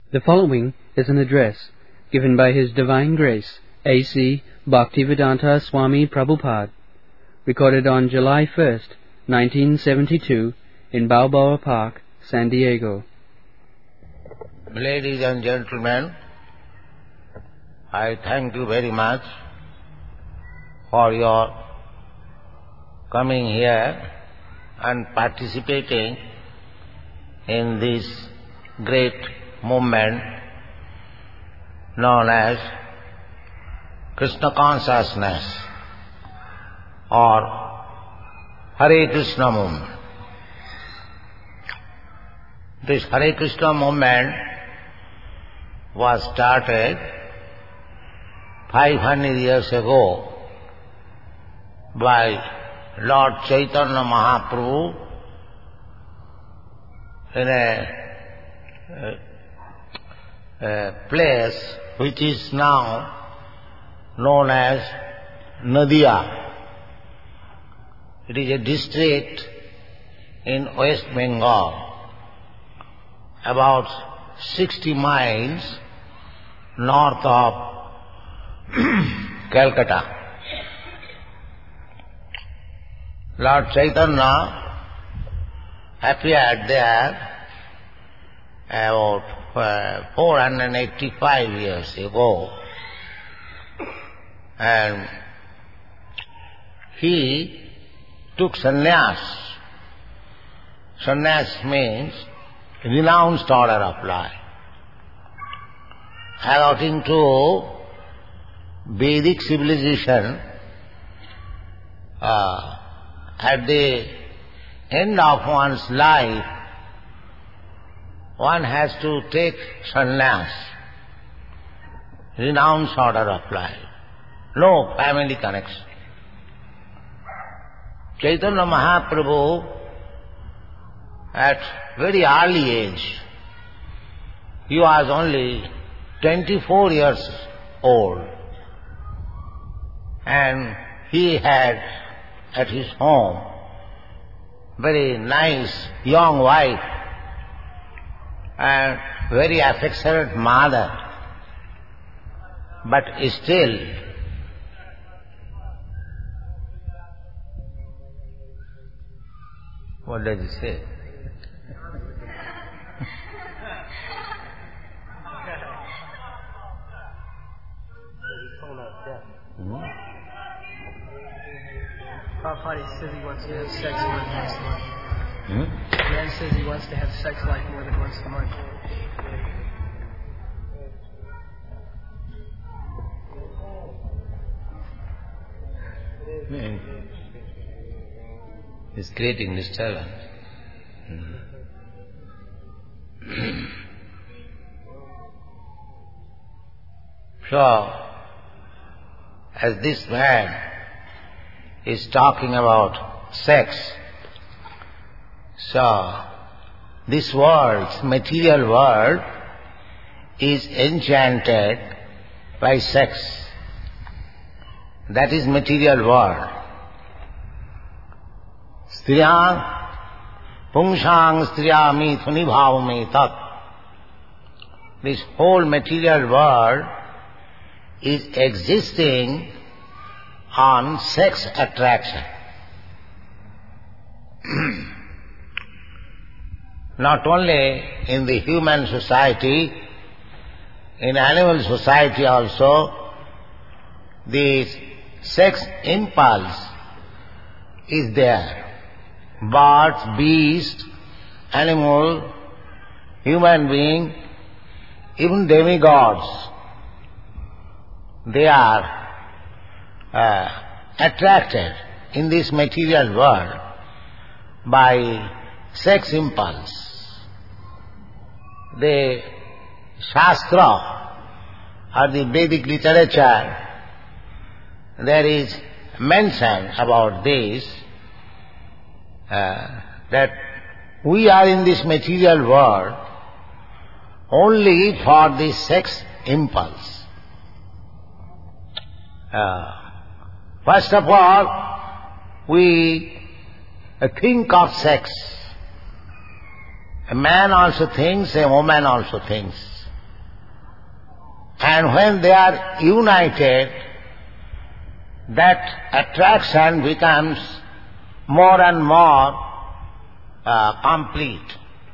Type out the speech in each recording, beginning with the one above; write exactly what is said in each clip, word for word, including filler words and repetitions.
The following is an address given by His Divine Grace, A C Bhaktivedanta Swami Prabhupada, recorded on July first, nineteen seventy-two, in Balboa Park, San Diego. Ladies and gentlemen, I thank you very much for your coming here and participating in this great movement known as Krishna consciousness or Hare Krishna movement. This Hare Krishna movement was started five hundred years ago by Lord Chaitanya Mahaprabhu in a, a, a place which is now known as Nadia. It is a district in West Bengal, about sixty miles north of Calcutta. Lord Chaitanya appeared there about uh, four hundred eighty-five years ago, and he took sannyas. Sannyas means renounced order of life. According to Vedic civilization, uh, at the end of one's life, one has to take sannyas, renounce order of life, no family connection. Chaitanya Mahaprabhu, at very early age, he was only twenty-four years old, and he had at his home very nice young wife and very affectionate mother, but still what does he say? Hmm? Prabhupada says he wants to have sex more than once a month. Hmm? The man says he wants to have sex life more than once a month. Man, it's creating disturbance. Hmm. So, as this man is talking about sex, so this world, material world, is enchanted by sex. That is material world. Striyam pungsang striyami thuni bhavame tat. This whole material world is existing on sex attraction. Not only in the human society, in animal society also, the sex impulse is there. Birds, beasts, animal, human being, even demigods, they are uh, attracted in this material world by sex impulse. The Shastra or the Vedic literature, there is mention about this, uh, that we are in this material world only for the sex impulse. Uh, first of all, we think of sex. A man also thinks, a woman also thinks. And when they are united, that attraction becomes more and more uh, complete.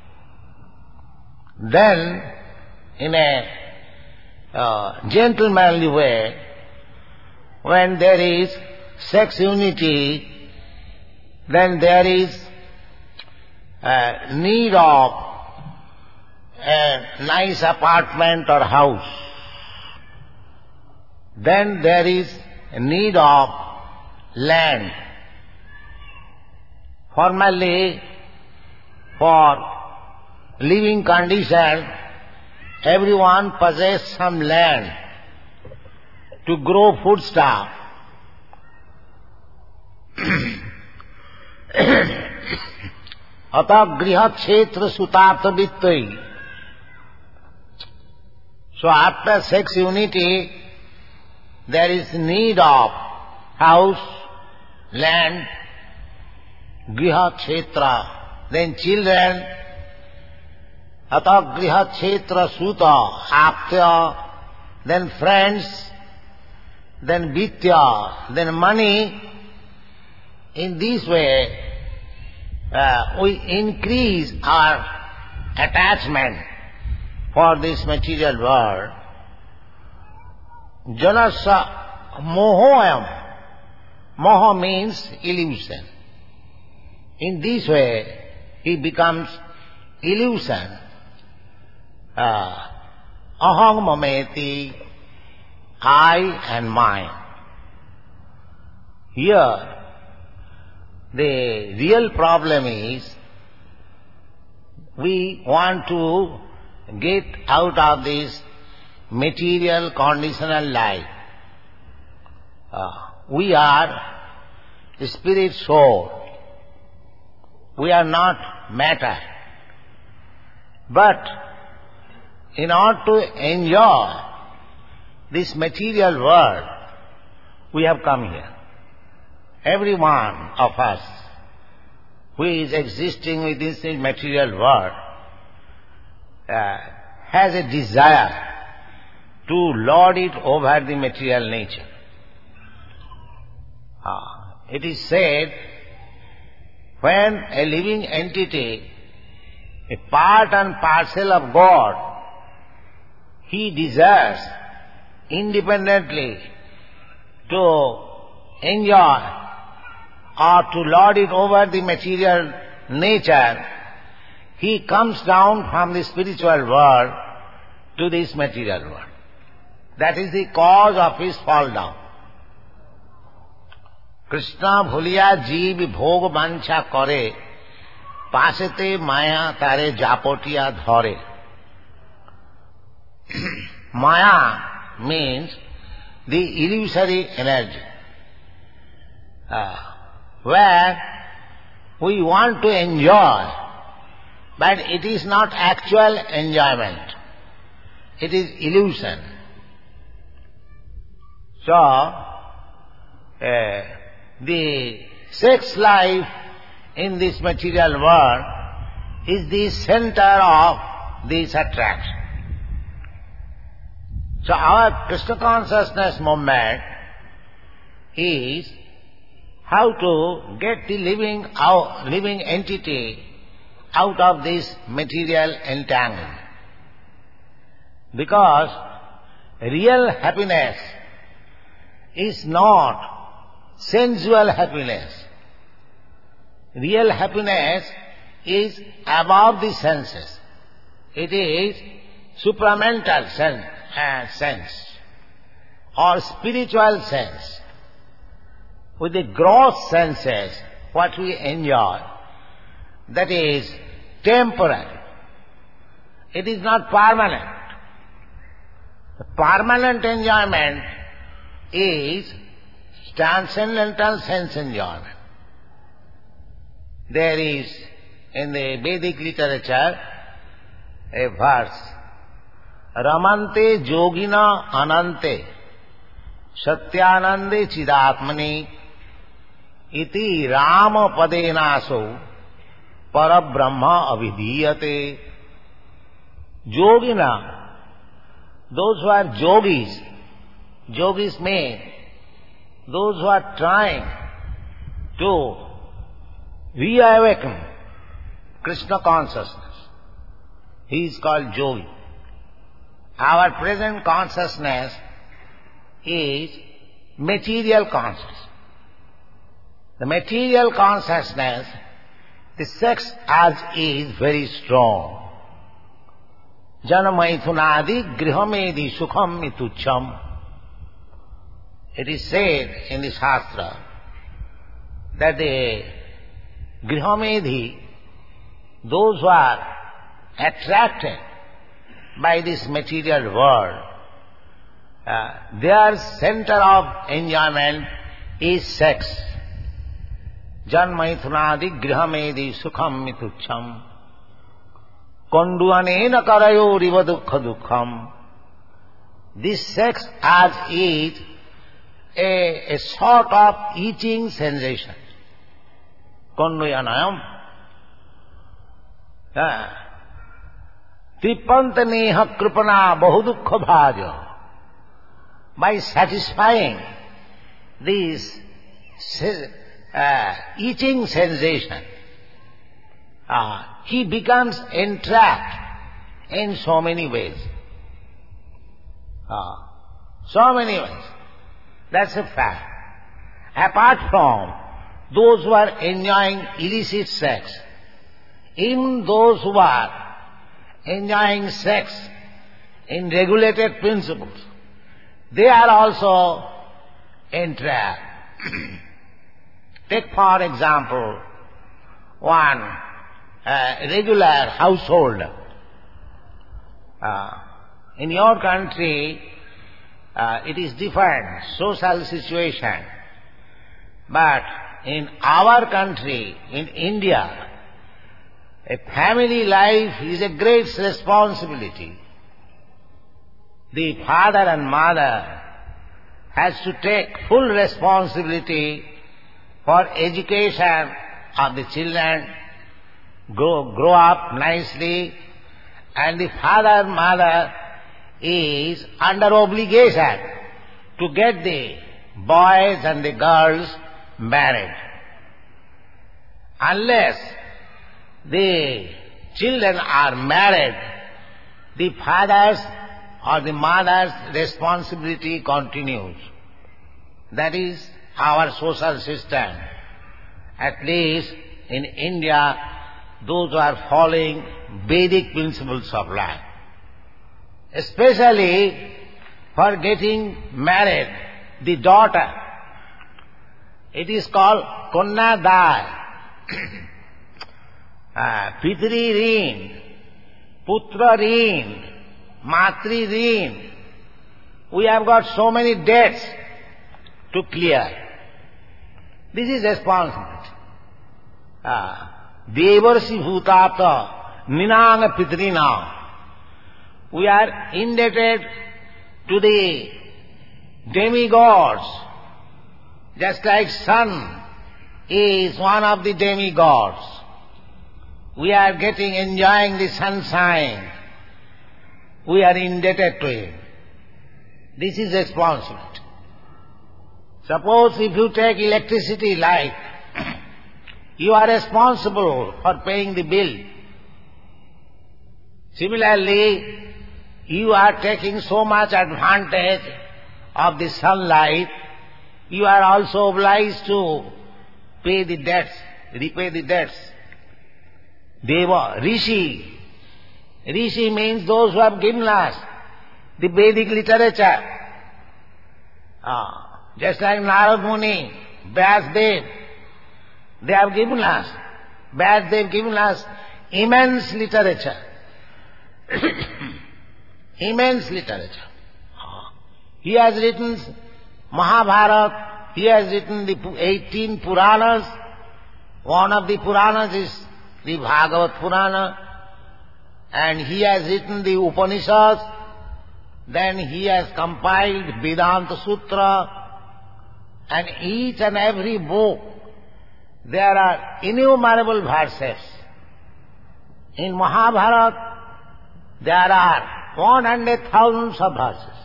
Then, in a uh, gentlemanly way, when there is sex unity, then there is a need of a nice apartment or house. Then there is a need of land. Formerly, for living condition, everyone possessed some land to grow foodstuff. अतः गृह क्षेत्र सुतार्थ वित्तई. So after sex unity, there is need of house, land, griha kshetra, then children. Atah griha kshetra suta, aptya, then friends, then vitya, then money. In this way, uh, we increase our attachment for this material world. Janasa mohoyam. Moha means illusion. In this way, he becomes illusion. Uh, aham mameti, I and mine. Here, the real problem is we want to get out of this material conditional life. Uh, we are spirit soul. We are not matter. But in order to enjoy this material world, we have come here. Every one of us who is existing within this material world uh, has a desire to lord it over the material nature. Uh, it is said, when a living entity, a part and parcel of God, he desires independently to enjoy or to lord it over the material nature, he comes down from the spiritual world to this material world. That is the cause of his fall down. Krishna bhuliya jeev bhog vancha kare, pasete maya tare japotiya dhare. Maya means the illusory energy. Uh, where we want to enjoy, but it is not actual enjoyment. It is illusion. So, uh, the sex life in this material world is the center of this attraction. So our Krishna consciousness movement is how to get the living out, living entity out of this material entanglement. Because real happiness is not sensual happiness. Real happiness is above the senses. It is supramental sense, uh, sense or spiritual sense. With the gross senses, what we enjoy, that is temporary. It is not permanent. The permanent enjoyment is transcendental sense enjoyment. There is, in the Vedic literature, a verse, Ramante yogina anante satyanande chidatmani iti rama padenaso parabrahma avidhiyate. Yogina, those who are yogis, yogis mean those who are trying to reawaken Krishna consciousness. He is called yogi. Our present consciousness is material consciousness. The material consciousness, the sex urge is very strong. Janamaithunadi grihamedi sukham mitucham. It is said in the Shastra that the grihamedi, those who are attracted by this material world, uh, their center of enjoyment is sex. Janmaithunadi grihamedi sukham mitucham. Konduanena karayo riva dukkha dukkham. This sex urge is a, a sort of itching sensation. Konduyanayam. Tripanta neha kripana bahudukha bhaja. By satisfying this uh, itching sensation, uh, he becomes entrapped in so many ways. Uh, so many ways. That's a fact. Apart from those who are enjoying illicit sex, even those who are enjoying sex in regulated principles, they are also entrapped. Take for example one uh, regular household. Uh, in your country, uh, it is different social situation. But in our country, in India, a family life is a great responsibility. The father and mother has to take full responsibility for education of the children, grow, grow up nicely, and the father and mother is under obligation to get the boys and the girls married. Unless the children are married, the father's or the mother's responsibility continues. That is our social system. At least in India, those who are following Vedic principles of life. Especially for getting married, the daughter. It is called Konnadai. uh, Pitri Rin, Putra Rin, Matri Rin. We have got so many debts to clear. This is responsibility. Devarsi bhutapta ninanga pitrina. We are indebted to the demigods, just like sun is one of the demigods. We are getting, enjoying the sunshine. We are indebted to him. This is responsibility. Suppose if you take electricity light, you are responsible for paying the bill. Similarly, you are taking so much advantage of the sunlight, you are also obliged to pay the debts, repay the debts. Deva, Rishi. Rishi means those who have given us the Vedic literature. Ah. Just like Narad Muni, Vyasdev, they have given us, Vyasdev given us immense literature. Immense literature. He has written Mahabharata, he has written the eighteen Puranas. One of the Puranas is the Bhagavad Purana, and he has written the Upanishads. Then he has compiled Vedanta Sutra. And each and every book, there are innumerable verses. In Mahabharata, there are one hundred thousands of verses.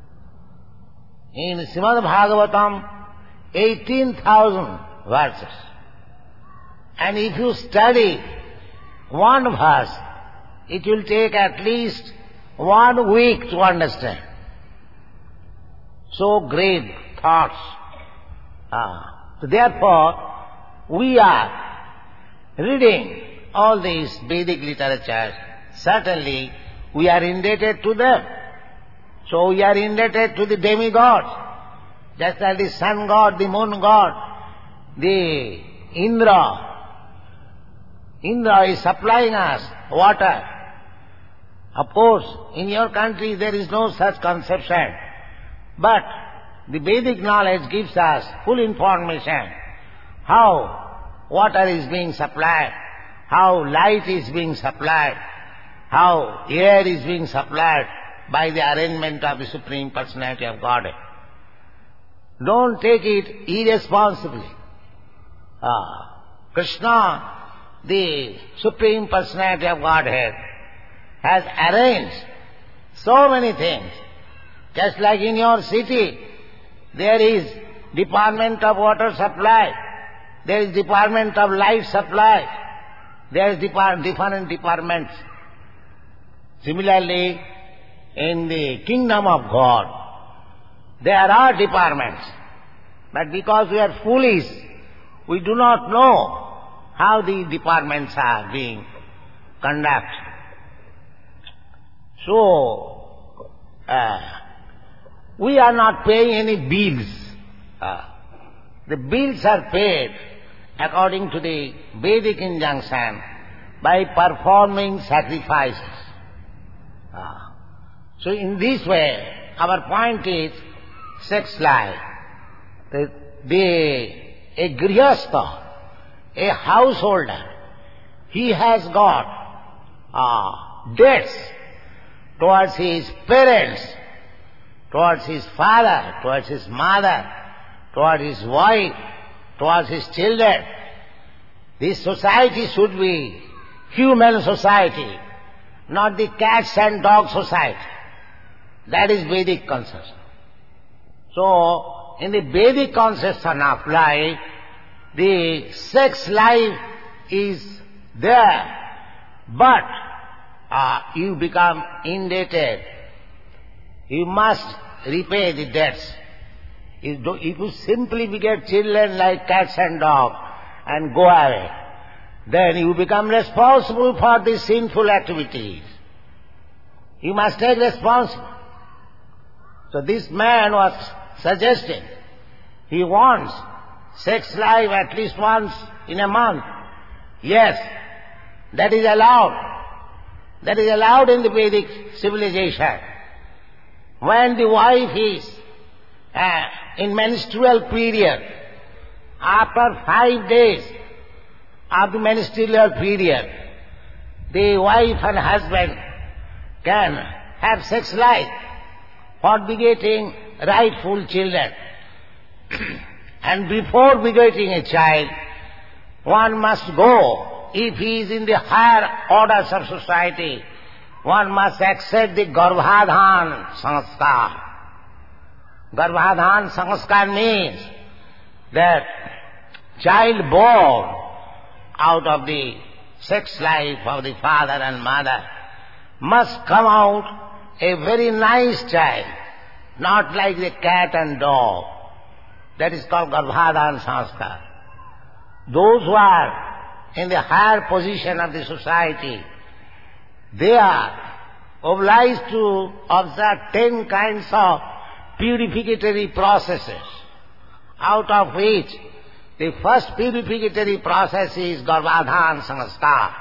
In Srimad Bhagavatam, eighteen thousand verses. And if you study one verse, it will take at least one week to understand. So great thoughts. Ah. So therefore, we are reading all these Vedic literatures. Certainly, we are indebted to them. So we are indebted to the demigods, just like the sun god, the moon god, the Indra. Indra is supplying us water. Of course, in your country there is no such conception. But the Vedic knowledge gives us full information how water is being supplied, how light is being supplied, how air is being supplied by the arrangement of the Supreme Personality of Godhead. Don't take it irresponsibly. Ah, Krishna, the Supreme Personality of Godhead, has arranged so many things. Just like in your city, there is Department of Water Supply, there is Department of Light Supply, there is depart- different departments. Similarly, in the kingdom of God, there are departments. But because we are foolish, we do not know how the departments are being conducted. So, uh, we are not paying any bills. Uh, the bills are paid according to the Vedic injunction by performing sacrifices. Uh, so in this way, our point is sex life. The, the, a grihastha, a householder, he has got uh, debts towards his parents, towards his father, towards his mother, towards his wife, towards his children. This society should be human society, not the cats and dog society. That is Vedic conception. So, in the Vedic conception of life, the sex life is there, but uh, you become indebted. You must repay the debts. If you simply beget children like cats and dogs and go away, then you become responsible for these sinful activities. You must take responsibility. So this man was suggesting, he wants sex life at least once in a month. Yes, that is allowed. That is allowed in the Vedic civilization. When the wife is uh, in menstrual period, after five days of the menstrual period, the wife and husband can have sex life for begetting rightful children. And before begetting a child, one must go, if he is in the higher orders of society, one must accept the Garbhadhan Sanskar. Garbhadhan Sanskar means that child born out of the sex life of the father and mother must come out a very nice child, not like the cat and dog. That is called Garbhadhan Sanskar. Those who are in the higher position of the society, they are obliged to observe ten kinds of purificatory processes, out of which the first purificatory process is Garbhadhan Sanskar.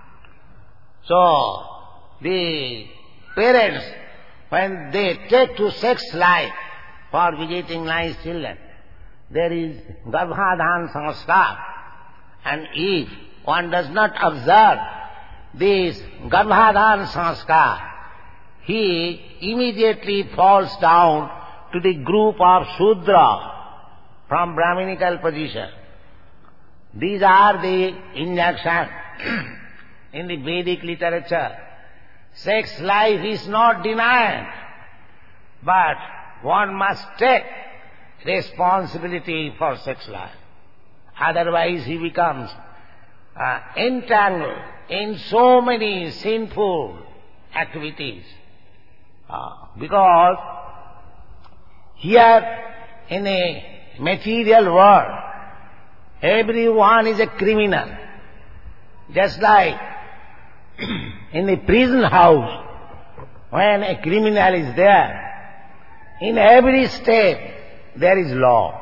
So, the parents, when they take to sex life for begetting nice children, there is Garbhadhan Sanskar. And if one does not observe this Garbhadhan Sanskar, he immediately falls down to the group of Shudra from Brahminical position. These are the injunctions in the Vedic literature. Sex life is not denied, but one must take responsibility for sex life. Otherwise he becomes uh, entangled in so many sinful activities. Uh, because here in a material world, everyone is a criminal. Just like in a prison house, when a criminal is there, in every step there is law.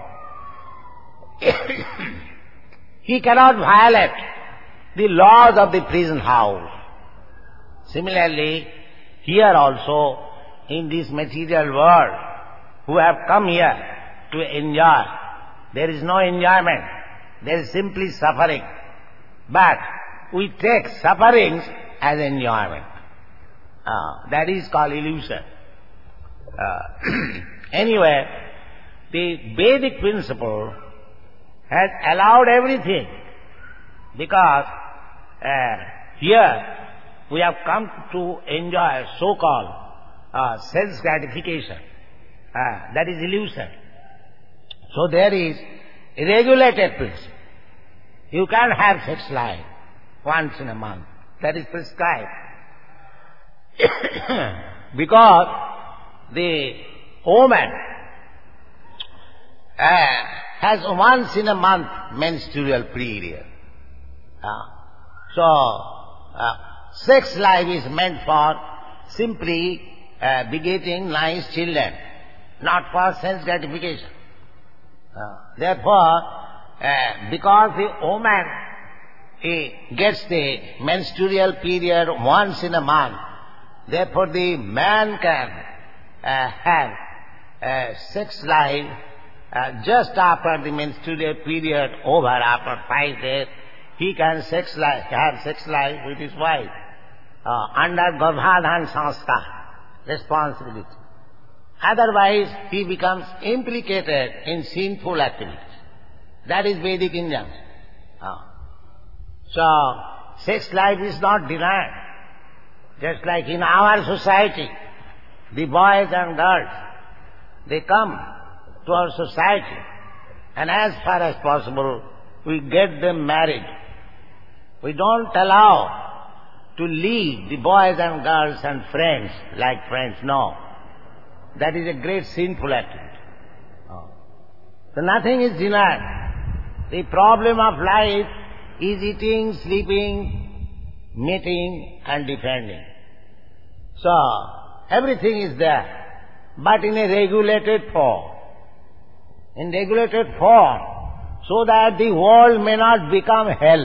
He cannot violate the laws of the prison house. Similarly, here also, in this material world, who have come here to enjoy, there is no enjoyment, there is simply suffering. But we take sufferings as enjoyment. Uh, that is called illusion. Uh, anyway, the Vedic principle has allowed everything, because uh, here we have come to enjoy so-called uh, sense gratification. Uh, that is illusion. So there is a regulated principle. You can't have sex life once in a month. That is prescribed. Because the woman uh, has once in a month menstrual period. Uh, so, uh, sex life is meant for simply uh, begetting nice children, not for sense gratification. Uh, therefore, uh, because the woman he gets the menstrual period once in a month, therefore the man can uh, have uh, sex life uh, just after the menstrual period over, after five days, he can sex life, have sex life with his wife uh, under Garbhadhan Sanskar, responsibility. Otherwise, he becomes implicated in sinful activities. That is Vedic injunction. Uh. So, sex life is not denied. Just like in our society, the boys and girls, they come to our society, and as far as possible, we get them married. We don't allow to leave the boys and girls and friends like friends, no. That is a great sinful activity. Oh. So nothing is denied. The problem of life is eating, sleeping, meeting and defending. So, everything is there, but in a regulated form. In regulated form, so that the world may not become hell.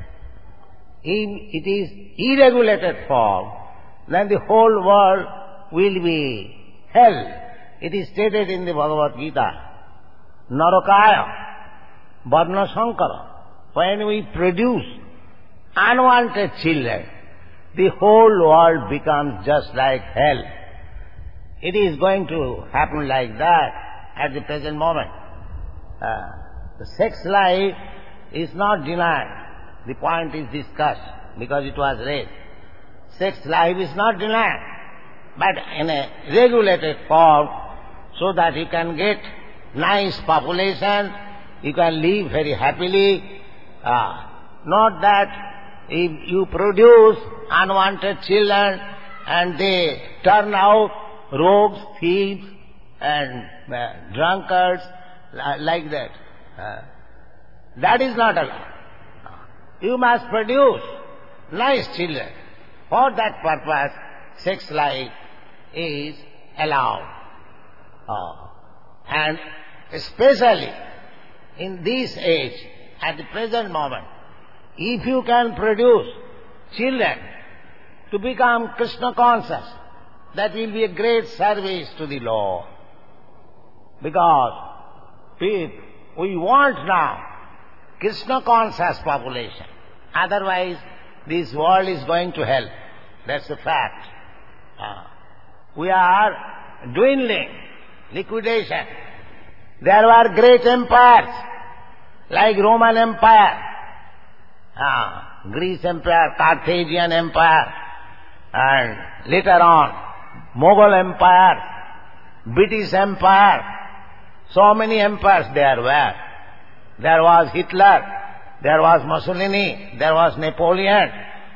If it is irregulated form, then the whole world will be hell. It is stated in the Bhagavad Gita, Narakaya, Varna Sankara. When we produce unwanted children, the whole world becomes just like hell. It is going to happen like that at the present moment. Uh, the sex life is not denied. The point is discussed because it was raised. Sex life is not denied, but in a regulated form, so that you can get nice population, you can live very happily. Uh, not that if you produce unwanted children and they turn out rogues, thieves and uh, drunkards uh, like that. Uh, that is not allowed. You must produce nice children. For that purpose, sex life is allowed. Uh, and especially in this age, at the present moment, if you can produce children to become Krishna conscious, that will be a great service to the Lord. Because if we want now Krishna conscious population, otherwise this world is going to hell. That's the fact. Uh, we are dwindling, liquidation. There were great empires, like Roman Empire, uh, Greece Empire, Carthaginian Empire, and later on, Mughal Empire, British Empire, so many empires there were. There was Hitler, there was Mussolini, there was Napoleon.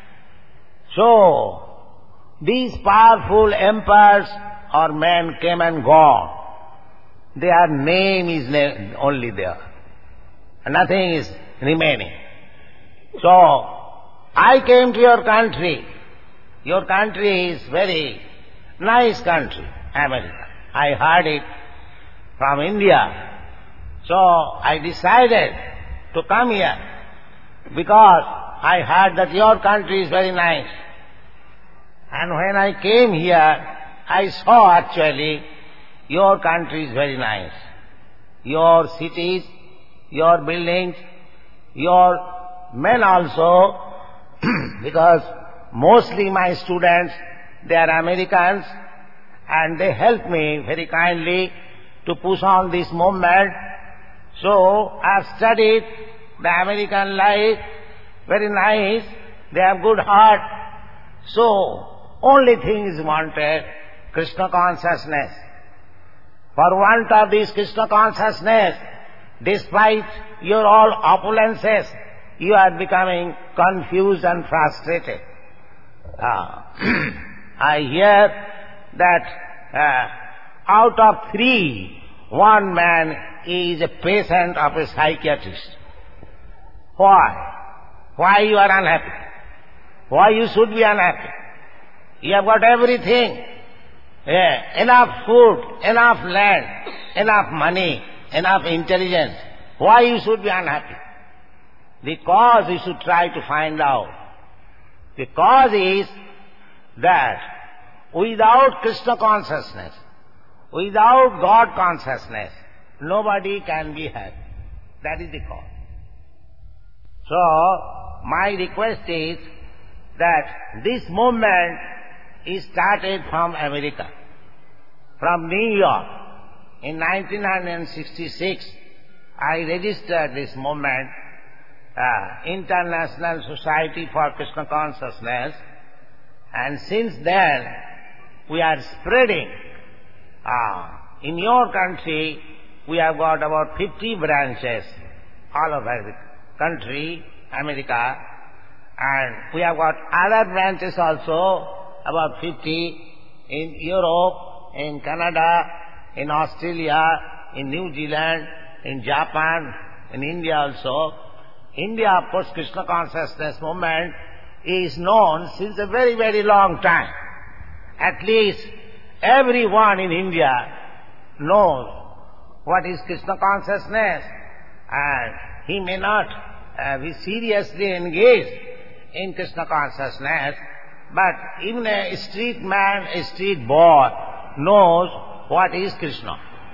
So, these powerful empires or men came and gone. Their name is na- only there. Nothing is remaining. So, I came to your country. Your country is very nice country, America. I heard it from India. So, I decided to come here because I heard that your country is very nice. And when I came here, I saw actually your country is very nice. Your cities, your buildings, your men also, because mostly my students, they are Americans, and they help me very kindly to push on this movement. So I have studied the American life, very nice, they have good heart. So only thing is wanted, Krishna consciousness. For want of this Krishna consciousness, despite your all opulences, you are becoming confused and frustrated. Uh, I hear that uh, out of three, one man is a patient of a psychiatrist. Why? Why you are unhappy? Why you should be unhappy? You have got everything. Yeah, enough food, enough land, enough money, enough intelligence. Why you should be unhappy? The cause you should try to find out. The cause is that without Krishna consciousness, without God consciousness, nobody can be happy. That is the cause. So, my request is that this movement is started from America, from New York. In nineteen sixty-six, I registered this movement, uh, International Society for Krishna Consciousness, and since then we are spreading. Uh, in your country, we have got about fifty branches all over the country, America, and we have got other branches also, about fifty, in Europe, in Canada, in Australia, in New Zealand, in Japan, in India also. India, of course, Krishna consciousness movement is known since a very, very long time. At least everyone in India knows what is Krishna consciousness, and he may not uh, be seriously engaged in Krishna consciousness, but even a street man, a street boy knows what is Krishna.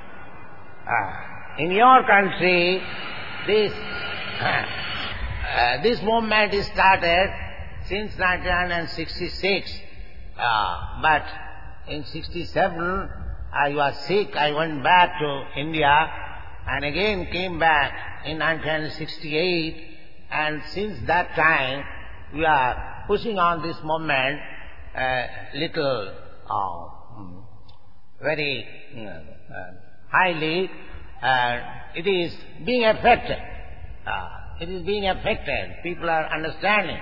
Uh, in your country, this uh, uh, this movement is started since nineteen sixty-six, uh, but in sixty-seven I was sick, I went back to India and again came back in nineteen sixty-eight, and since that time we are pushing on this movement uh, little, uh, very uh, highly, uh, it is being affected. Uh, it is being affected. People are understanding.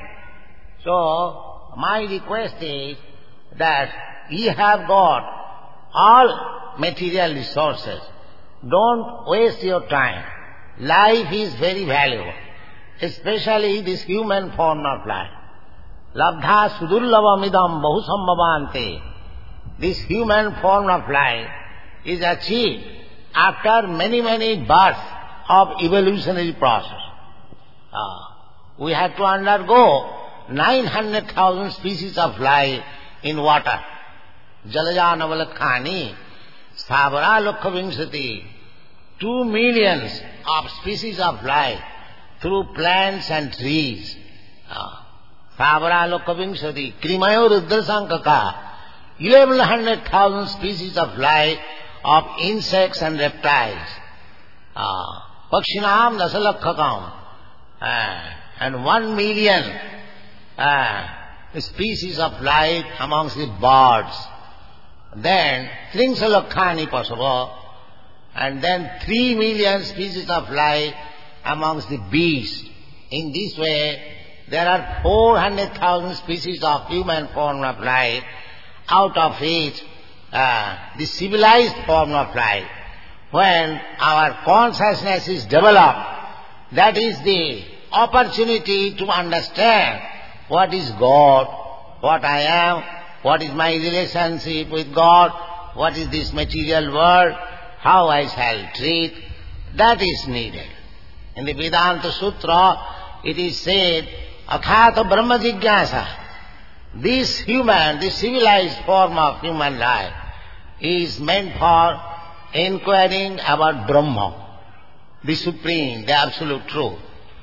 So, my request is that ye have got all material resources. Don't waste your time. Life is very valuable, especially this human form of life. Labdha sudurlavamidam bahusambhavante. This human form of life is achieved after many, many births of evolutionary process. Uh, we have to undergo nine hundred thousand species of life in water. Jalaja Navalakhani, Savara Lokhavimsati, two millions of species of life through plants and trees. Uh, Savara Lokhavimsati, Krimayo Rudrasankaka, eleven hundred thousand species of life of insects and reptiles. Uh, Pakshinam Dasalakhakam, uh, and one million uh, species of life amongst the birds. Then Trinsalokkhani possible, and then three million species of life amongst the beasts. In this way, there are four hundred thousand species of human form of life, out of which uh, the civilized form of life, when our consciousness is developed, that is the opportunity to understand what is God, what I am, what is my relationship with God, what is this material world, how I shall treat, that is needed. In the Vedanta Sutra, it is said, Athata Brahma Jigyasa. This human, this civilized form of human life is meant for inquiring about Brahma, the Supreme, the Absolute Truth.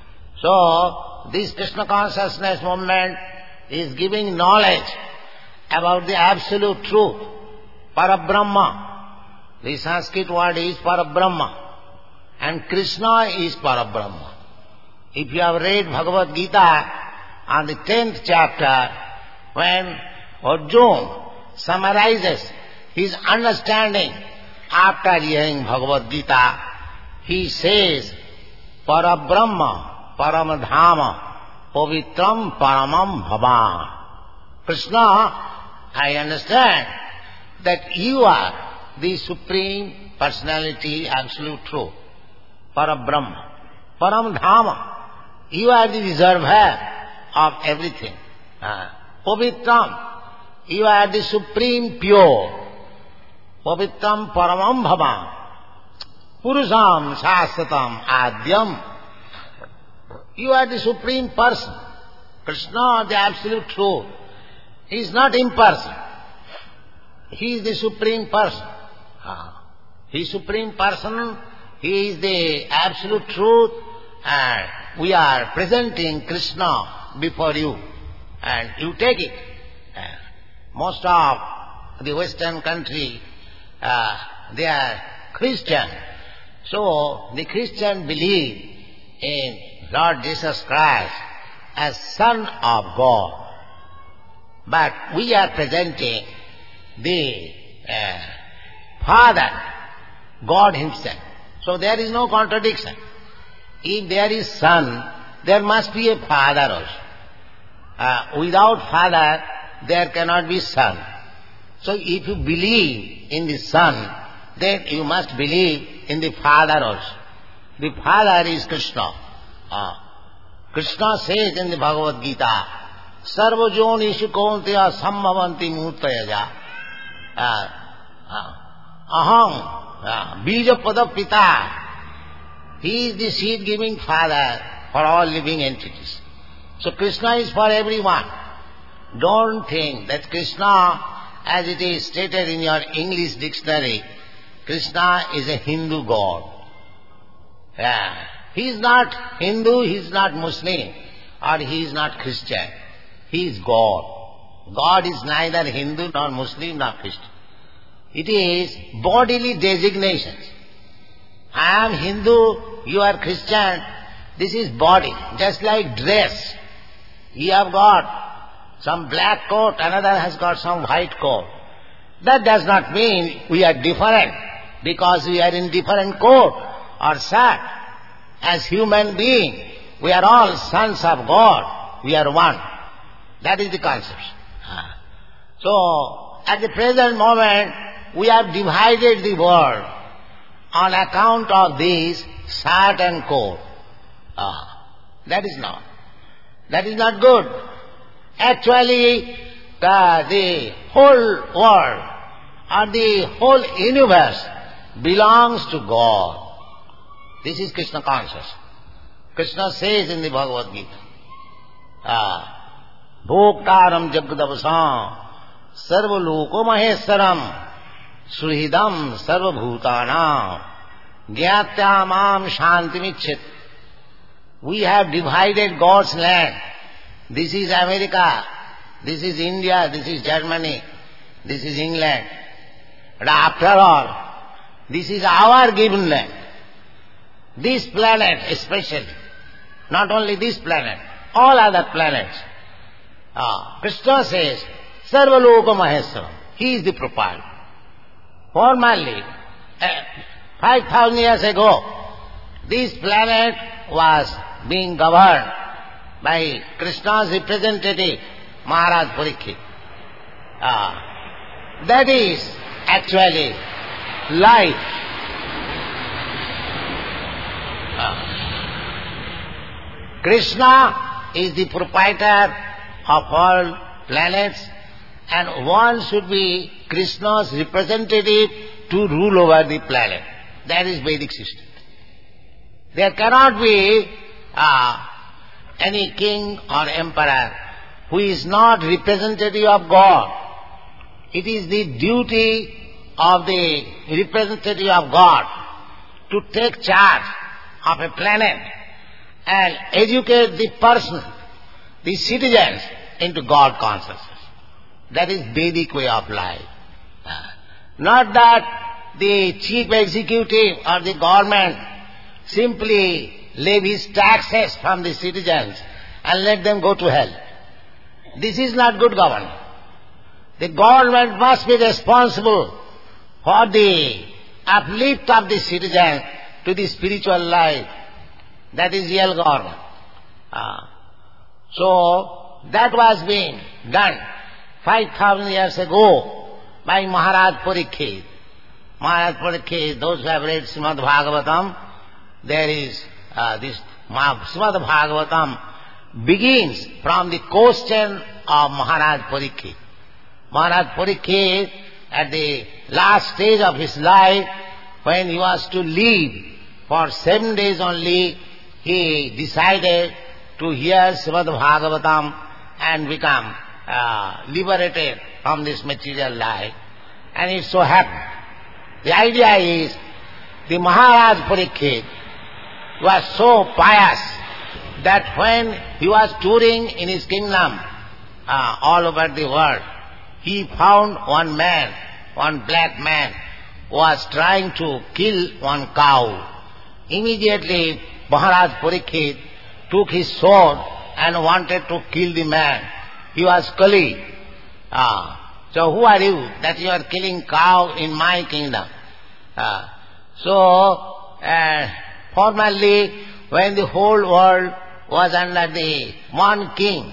So, this Krishna consciousness movement is giving knowledge about the Absolute Truth, Parabrahma. The Sanskrit word is Parabrahma, and Krishna is Parabrahma. If you have read Bhagavad Gita on the tenth chapter, when Arjuna summarizes his understanding after hearing Bhagavad Gita, he says, Parabrahma, Paramadhama, Pavitram Paramam Bhavan. Krishna, I understand that you are the Supreme Personality, Absolute Truth, Parabrahma, Paramdhama. You are the reservoir of everything. Uh, Pavitram, you are the Supreme Pure. Pavitram Paramam Bhavan. Purusham Shasatam Adyam. You are the Supreme Person. Krishna, the Absolute Truth. He is not impersonal. He is the Supreme Person. Ah. He is Supreme Person. He is the Absolute Truth. And we are presenting Krishna before you. And you take it. Uh, most of the Western country, uh, they are Christian. So the Christian believe in Lord Jesus Christ as Son of God. But we are presenting the uh, Father, God Himself. So there is no contradiction. If there is Son, there must be a Father also. Uh, without Father, there cannot be Son. So if you believe in the Son, then you must believe in the Father also. The Father is Krishna. Uh, Krishna says in the Bhagavad Gita, Sarvajonishu Kaunteya Sambhavanti Murtayaja. Uh, uh, aham, uh, Bijapada Pita. He is the seed-giving Father for all living entities. So Krishna is for everyone. Don't think that Krishna, as it is stated in your English dictionary, Krishna is a Hindu god. Yeah. He is not Hindu, he is not Muslim, or he is not Christian. He is God. God is neither Hindu nor Muslim nor Christian. It is bodily designations. I am Hindu, you are Christian. This is body, just like dress. You have got some black coat, another has got some white coat. That does not mean we are different because we are in different coat or shirt. As human beings, we are all sons of God. We are one. That is the concept. So, at the present moment, we have divided the world on account of this shirt and coat. Ah, that is not. That is not good. Actually, the, the whole world or the whole universe belongs to God. This is Krishna consciousness. Krishna says in the Bhagavad Gita, ah, Bhoktaram Jagadavasam Sarva Loko Maheswaram Suhidam Sarva Bhutanam Gyatyamam Shantimichit. We have divided God's land. This is America, this is India, this is Germany, this is England. But after all, this is our given land. This planet especially, not only this planet, all other planets, Uh, Krishna says, Sarvaloka Maheshwaram. He is the proprietor. Formerly, uh, five thousand years ago, this planet was being governed by Krishna's representative, Maharaj Parikshit. Uh, that is actually life. Uh, Krishna is the proprietor of all planets, and one should be Krishna's representative to rule over the planet. That is Vedic system. There cannot be uh, any king or emperor who is not representative of God. It is the duty of the representative of God to take charge of a planet and educate the person, the citizens, into God consciousness. That is Vedic way of life. Not that the chief executive or the government simply levies taxes from the citizens and let them go to hell. This is not good government. The government must be responsible for the uplift of the citizen to the spiritual life. That is real government. Uh, so, that was being done five thousand years ago by Maharaj Parikshit. Maharaj Parikshit, those who have read Srimad Bhagavatam, there is uh, this Srimad Bhagavatam begins from the question of Maharaj Parikshit. Maharaj Parikshit, at the last stage of his life, when he was to leave for seven days only, he decided to hear Srimad Bhagavatam and become uh, liberated from this material life. And it so happened. The idea is, the Maharaj Parikshit was so pious that when he was touring in his kingdom uh, all over the world, he found one man, one black man, who was trying to kill one cow. Immediately, Maharaj Parikshit took his sword and wanted to kill the man. He was Kali. Ah, so who are you that you are killing cow in my kingdom? Ah, so, uh, formerly, when the whole world was under the one king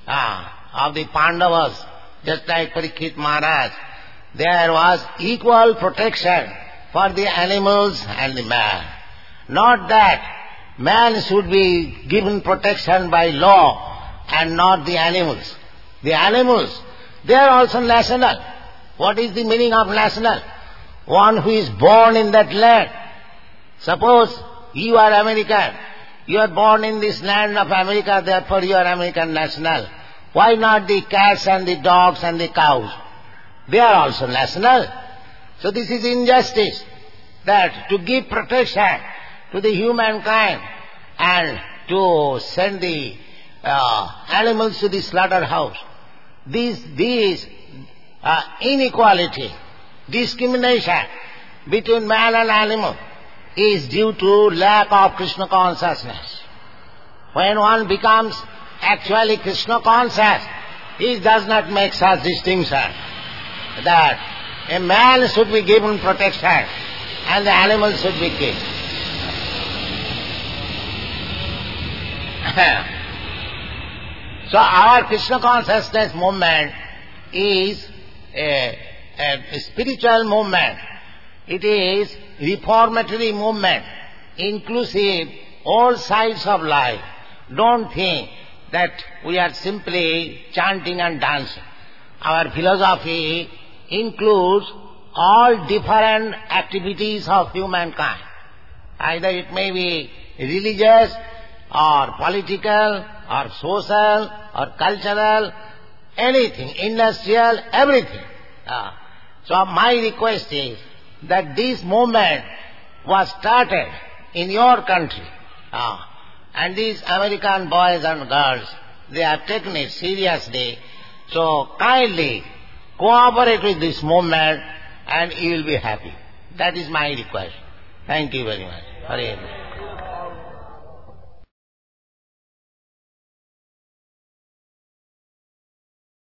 ah, of the Pandavas, just like Parikshit Maharaj, there was equal protection for the animals and the man. Not that man should be given protection by law and not the animals. The animals, they are also national. What is the meaning of national? One who is born in that land. Suppose you are American. You are born in this land of America, therefore you are American national. Why not the cats and the dogs and the cows? They are also national. So this is injustice, that to give protection to the humankind and to send the uh, animals to the slaughterhouse. This, this uh, inequality, discrimination between man and animal is due to lack of Krishna consciousness. When one becomes actually Krishna conscious, he does not make such distinction that a man should be given protection and the animal should be killed. So our Krishna consciousness movement is a, a, a spiritual movement. It is reformatory movement, inclusive all sides of life. Don't think that we are simply chanting and dancing. Our philosophy includes all different activities of humankind. Either it may be religious or political or social or cultural, anything, industrial, everything. Uh, so my request is that this movement was started in your country. Uh, and these American boys and girls, they have taken it seriously. So kindly cooperate with this movement and you will be happy. That is my request. Thank you very much. Hare Krishna.